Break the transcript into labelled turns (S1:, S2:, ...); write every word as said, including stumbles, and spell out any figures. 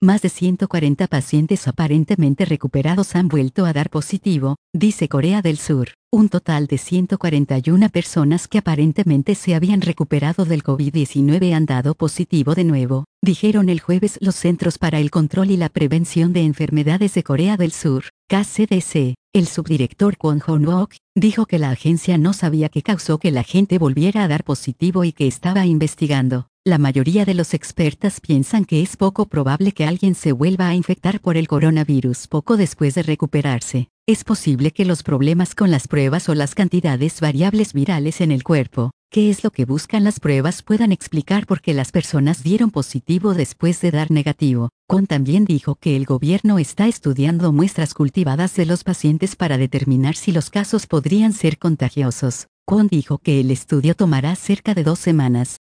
S1: Más de ciento cuarenta pacientes aparentemente recuperados han vuelto a dar positivo, dice Corea del Sur. Un total de ciento cuarenta y una personas que aparentemente se habían recuperado del COVID diecinueve han dado positivo de nuevo, dijeron el jueves los Centros para el Control y la Prevención de Enfermedades de Corea del Sur, K C D C. El subdirector Kwon Hoon-wook dijo que la agencia no sabía qué causó que la gente volviera a dar positivo y que estaba investigando. La mayoría de los expertas piensan que es poco probable que alguien se vuelva a infectar por el coronavirus poco después de recuperarse. Es posible que los problemas con las pruebas o las cantidades variables virales en el cuerpo, que es lo que buscan las pruebas, puedan explicar por qué las personas dieron positivo después de dar negativo. Kwon también dijo que el gobierno está estudiando muestras cultivadas de los pacientes para determinar si los casos podrían ser contagiosos. Kwon dijo que el estudio tomará cerca de dos semanas.